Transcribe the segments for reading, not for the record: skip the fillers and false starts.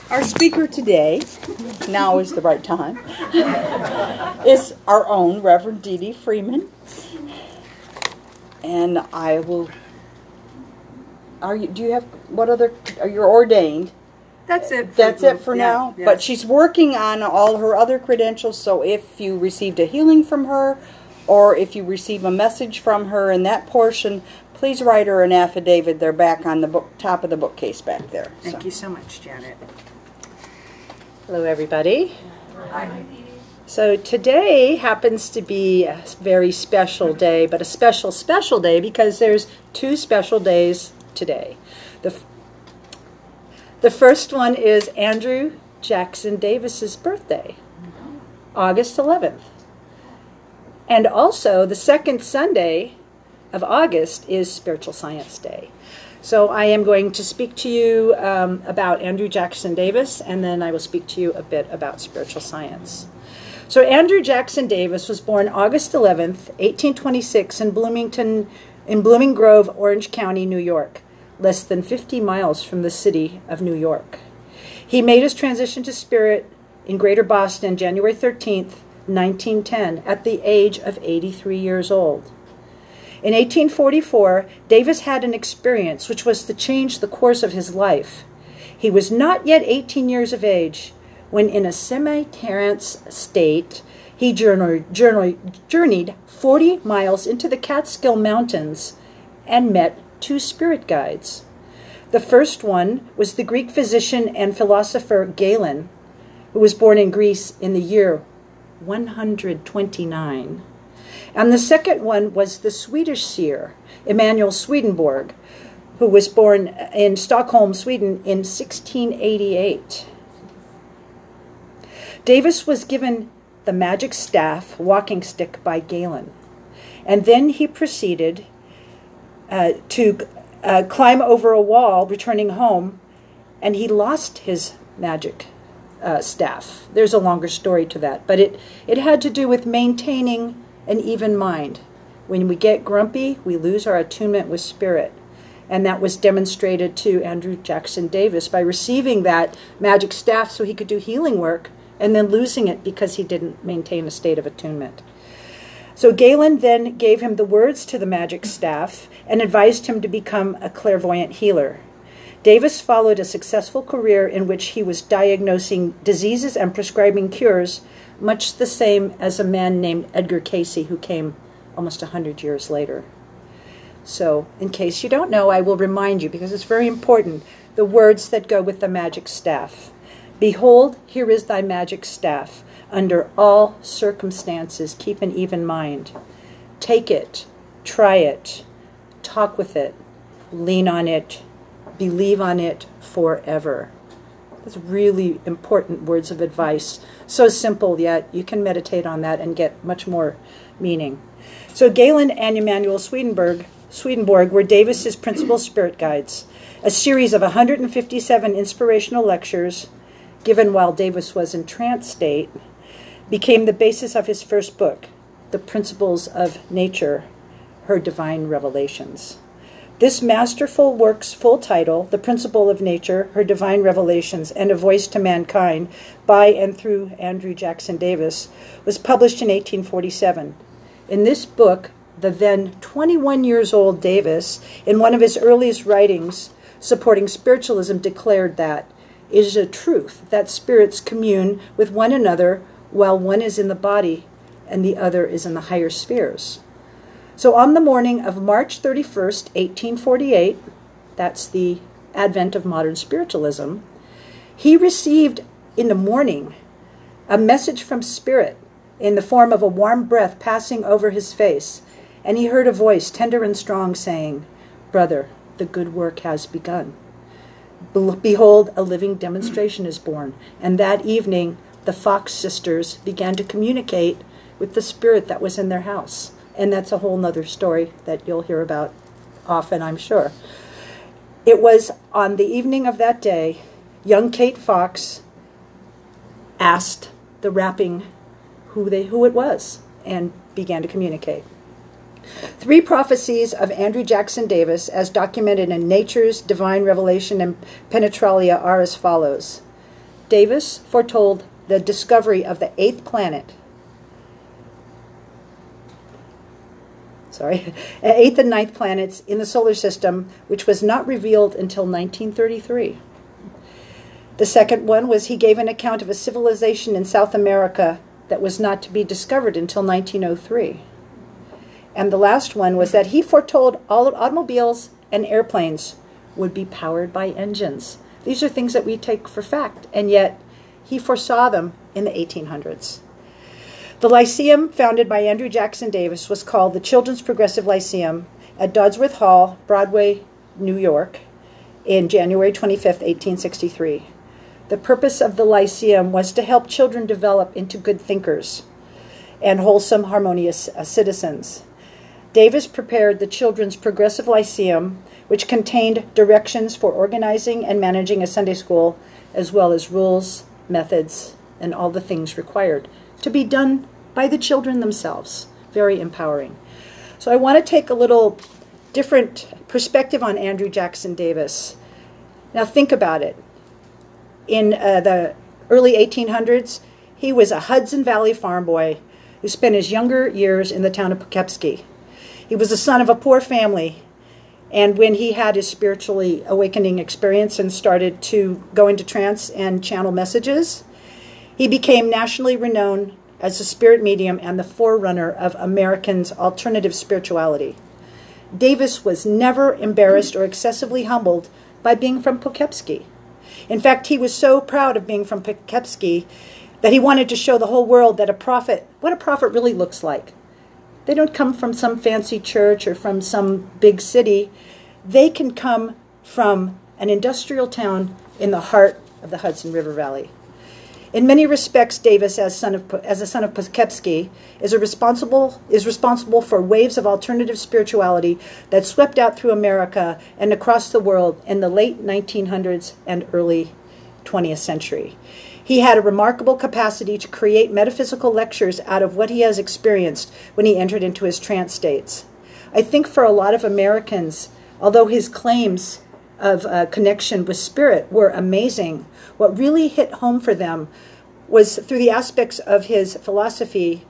Our speaker today, now is the right time, is our own Reverend Dee Dee Freeman. And I will, are you ordained? That's it. That's it for now. Yes. But she's working on all her other credentials, so if you received a healing from her, or if you receive a message from her in that portion, please write her an affidavit. They're back on the top of the bookcase back there. Thank you so much, Janet. Hello, everybody. Hi. So today happens to be a very special day, but a special, special day because there's two special days today. The first one is Andrew Jackson Davis's birthday, August 11th. And also the second Sunday of August is Spiritual Science Day. So I am going to speak to you about Andrew Jackson Davis, and then I will speak to you a bit about spiritual science. So Andrew Jackson Davis was born August 11th, 1826 in Blooming Grove, Orange County, New York, less than 50 miles from the city of New York. He made his transition to spirit in Greater Boston January 13th, 1910, at the age of 83 years old. In 1844, Davis had an experience which was to change the course of his life. He was not yet 18 years of age when, in a semi-trance state, he journeyed 40 miles into the Catskill Mountains and met two spirit guides. The first one was the Greek physician and philosopher Galen, who was born in Greece in the year 129. And the second one was the Swedish seer, Emanuel Swedenborg, who was born in Stockholm, Sweden in 1688. Davis was given the magic staff, walking stick, by Galen. And then he proceeded to climb over a wall, returning home, and he lost his magic staff. There's a longer story to that, but it had to do with maintaining an even mind. When we get grumpy, we lose our attunement with spirit. And that was demonstrated to Andrew Jackson Davis by receiving that magic staff so he could do healing work and then losing it because he didn't maintain a state of attunement. So Galen then gave him the words to the magic staff and advised him to become a clairvoyant healer. Davis followed a successful career in which he was diagnosing diseases and prescribing cures, much the same as a man named Edgar Cayce, who came almost 100 years later. So, in case you don't know, I will remind you, because it's very important, the words that go with the magic staff. Behold, here is thy magic staff. Under all circumstances, keep an even mind. Take it, try it, talk with it, lean on it, believe on it forever. That's really important words of advice. So simple, yet you can meditate on that and get much more meaning. So Galen and Emanuel Swedenborg were Davis's principal spirit guides. A series of 157 inspirational lectures given while Davis was in trance state became the basis of his first book, The Principles of Nature, Her Divine Revelations. This masterful work's full title, The Principle of Nature, Her Divine Revelations, and A Voice to Mankind, by and through Andrew Jackson Davis, was published in 1847. In this book, the then 21 years old Davis, in one of his earliest writings supporting spiritualism, declared that it is a truth that spirits commune with one another while one is in the body and the other is in the higher spheres. So on the morning of March 31st, 1848, that's the advent of modern spiritualism, he received in the morning a message from Spirit in the form of a warm breath passing over his face, and he heard a voice, tender and strong, saying, "Brother, the good work has begun. Behold, a living demonstration is born." And that evening, the Fox sisters began to communicate with the spirit that was in their house. And that's a whole nother story that you'll hear about often, I'm sure. It was on the evening of that day, young Kate Fox asked the rapping who it was and began to communicate. 3 prophecies of Andrew Jackson Davis, as documented in Nature's Divine Revelation and Penetralia, are as follows. Davis foretold the discovery of the eighth and ninth planets in the solar system, which was not revealed until 1933. The second one was he gave an account of a civilization in South America that was not to be discovered until 1903. And the last one was that he foretold all automobiles and airplanes would be powered by engines. These are things that we take for fact, and yet he foresaw them in the 1800s. The Lyceum, founded by Andrew Jackson Davis, was called the Children's Progressive Lyceum at Dodsworth Hall, Broadway, New York, in January 25th, 1863. The purpose of the Lyceum was to help children develop into good thinkers and wholesome, harmonious citizens. Davis prepared the Children's Progressive Lyceum, which contained directions for organizing and managing a Sunday school, as well as rules, methods, and all the things required to be done by the children themselves. Very empowering. So I want to take a little different perspective on Andrew Jackson Davis. Now think about it. In the early 1800s, he was a Hudson Valley farm boy who spent his younger years in the town of Poughkeepsie. He was the son of a poor family, and when he had his spiritually awakening experience and started to go into trance and channel messages, he became nationally renowned as a spirit medium and the forerunner of Americans' alternative spirituality. Davis was never embarrassed or excessively humbled by being from Poughkeepsie. In fact, he was so proud of being from Poughkeepsie that he wanted to show the whole world that what a prophet really looks like. They don't come from some fancy church or from some big city. They can come from an industrial town in the heart of the Hudson River Valley. In many respects, Davis, as a son of Poughkeepsie, is responsible for waves of alternative spirituality that swept out through America and across the world in the late 1900s and early 20th century. He had a remarkable capacity to create metaphysical lectures out of what he has experienced when he entered into his trance states. I think for a lot of Americans, although his claims of connection with spirit were amazing, what really hit home for them was through the aspects of his philosophy.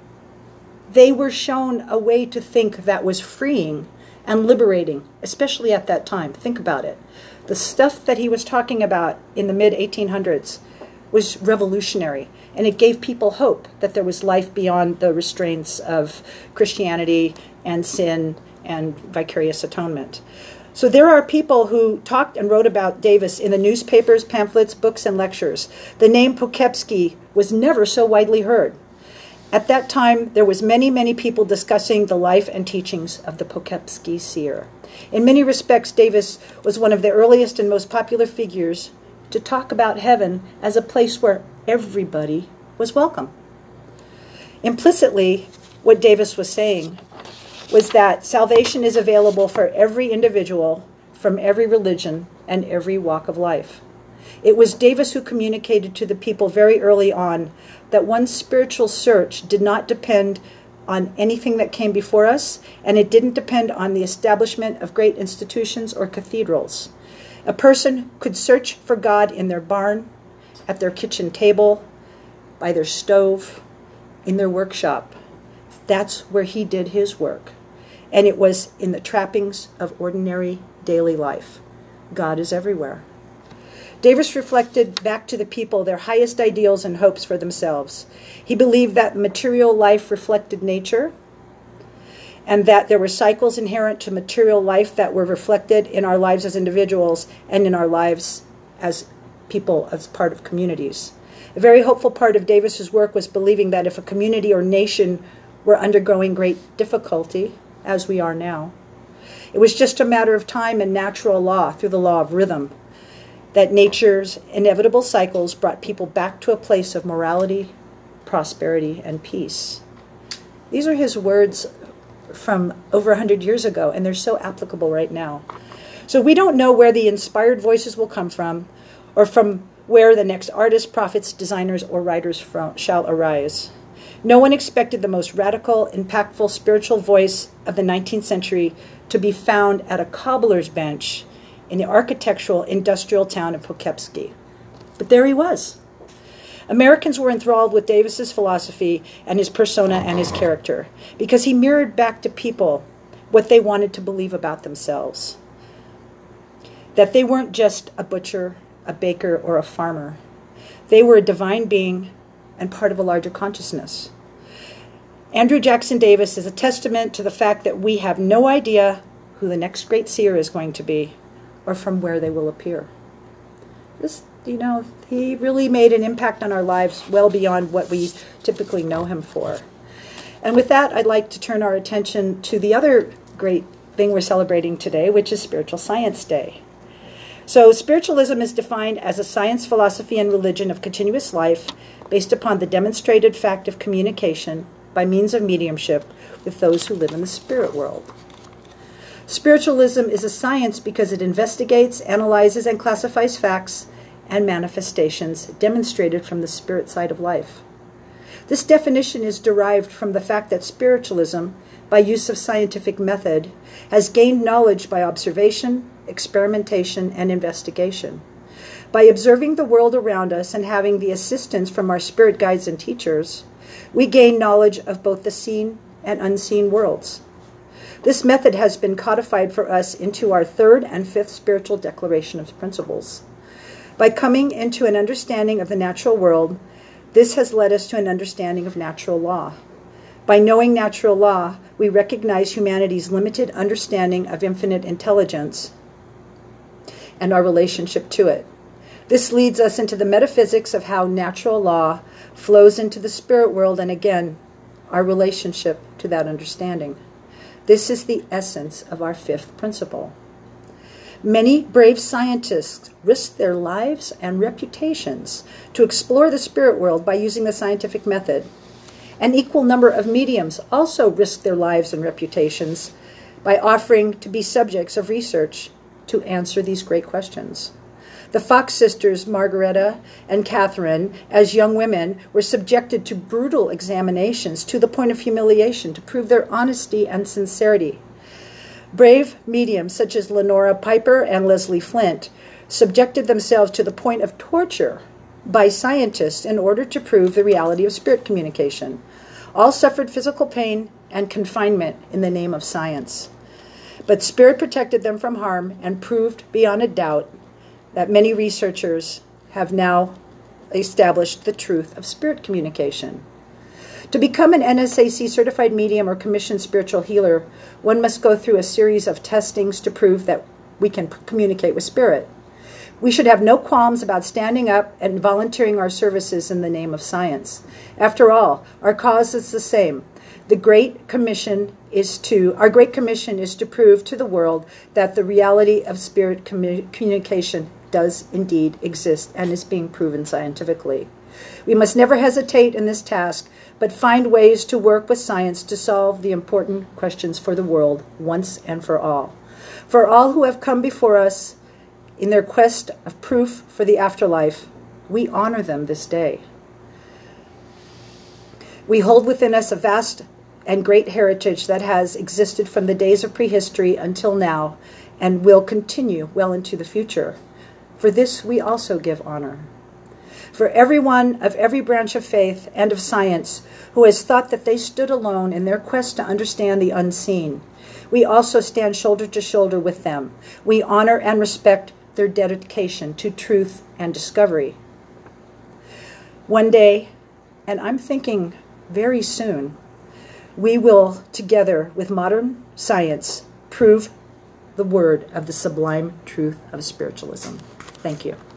They were shown a way to think that was freeing and liberating, especially at that time. Think about it. The stuff that he was talking about in the mid-1800s was revolutionary, and it gave people hope that there was life beyond the restraints of Christianity and sin and vicarious atonement. So there are people who talked and wrote about Davis in the newspapers, pamphlets, books, and lectures. The name Poughkeepsie was never so widely heard. At that time, there was many, many people discussing the life and teachings of the Poughkeepsie seer. In many respects, Davis was one of the earliest and most popular figures to talk about heaven as a place where everybody was welcome. Implicitly, what Davis was saying was that salvation is available for every individual from every religion and every walk of life. It was Davis who communicated to the people very early on that one's spiritual search did not depend on anything that came before us, and it didn't depend on the establishment of great institutions or cathedrals. A person could search for God in their barn, at their kitchen table, by their stove, in their workshop. That's where he did his work. And it was in the trappings of ordinary daily life. God is everywhere. Davis reflected back to the people their highest ideals and hopes for themselves. He believed that material life reflected nature, and that there were cycles inherent to material life that were reflected in our lives as individuals and in our lives as people, as part of communities. A very hopeful part of Davis's work was believing that if a community or nation were undergoing great difficulty, as we are now, it was just a matter of time and natural law, through the law of rhythm, that nature's inevitable cycles brought people back to a place of morality, prosperity, and peace. These are his words from over 100 years ago, and they're so applicable right now. So we don't know where the inspired voices will come from, or from where the next artists, prophets, designers, or writers shall arise. No one expected the most radical, impactful spiritual voice of the 19th century to be found at a cobbler's bench in the architectural industrial town of Poughkeepsie. But there he was. Americans were enthralled with Davis's philosophy and his persona and his character because he mirrored back to people what they wanted to believe about themselves. That they weren't just a butcher, a baker, or a farmer. They were a divine being and part of a larger consciousness. Andrew Jackson Davis is a testament to the fact that we have no idea who the next great seer is going to be or from where they will appear. This, he really made an impact on our lives well beyond what we typically know him for. And with that, I'd like to turn our attention to the other great thing we're celebrating today, which is Spiritual Science Day. So spiritualism is defined as a science, philosophy, and religion of continuous life based upon the demonstrated fact of communication by means of mediumship with those who live in the spirit world. Spiritualism is a science because it investigates, analyzes, and classifies facts and manifestations demonstrated from the spirit side of life. This definition is derived from the fact that spiritualism, by use of scientific method, has gained knowledge by observation, experimentation, and investigation. By observing the world around us and having the assistance from our spirit guides and teachers, we gain knowledge of both the seen and unseen worlds. This method has been codified for us into our third and fifth spiritual declaration of principles. By coming into an understanding of the natural world, this has led us to an understanding of natural law. By knowing natural law, we recognize humanity's limited understanding of infinite intelligence and our relationship to it. This leads us into the metaphysics of how natural law flows into the spirit world and, again, our relationship to that understanding. This is the essence of our fifth principle. Many brave scientists risk their lives and reputations to explore the spirit world by using the scientific method. An equal number of mediums also risk their lives and reputations by offering to be subjects of research to answer these great questions. The Fox sisters, Margareta and Catherine, as young women, were subjected to brutal examinations to the point of humiliation to prove their honesty and sincerity. Brave mediums such as Lenora Piper and Leslie Flint subjected themselves to the point of torture by scientists in order to prove the reality of spirit communication. All suffered physical pain and confinement in the name of science. But spirit protected them from harm and proved beyond a doubt that many researchers have now established the truth of spirit communication. To become an NSAC certified medium or commissioned spiritual healer, one must go through a series of testings to prove that we can communicate with spirit. We should have no qualms about standing up and volunteering our services in the name of science. After all, our cause is the same. Our Great Commission is to prove to the world that the reality of spirit communication does indeed exist and is being proven scientifically. We must never hesitate in this task, but find ways to work with science to solve the important questions for the world once and for all. For all who have come before us in their quest of proof for the afterlife, we honor them this day. We hold within us a vast and great heritage that has existed from the days of prehistory until now and will continue well into the future. For this we also give honor. For everyone of every branch of faith and of science who has thought that they stood alone in their quest to understand the unseen, we also stand shoulder to shoulder with them. We honor and respect their dedication to truth and discovery. One day, and I'm thinking very soon, we will, together with modern science, prove the word of the sublime truth of spiritualism. Thank you.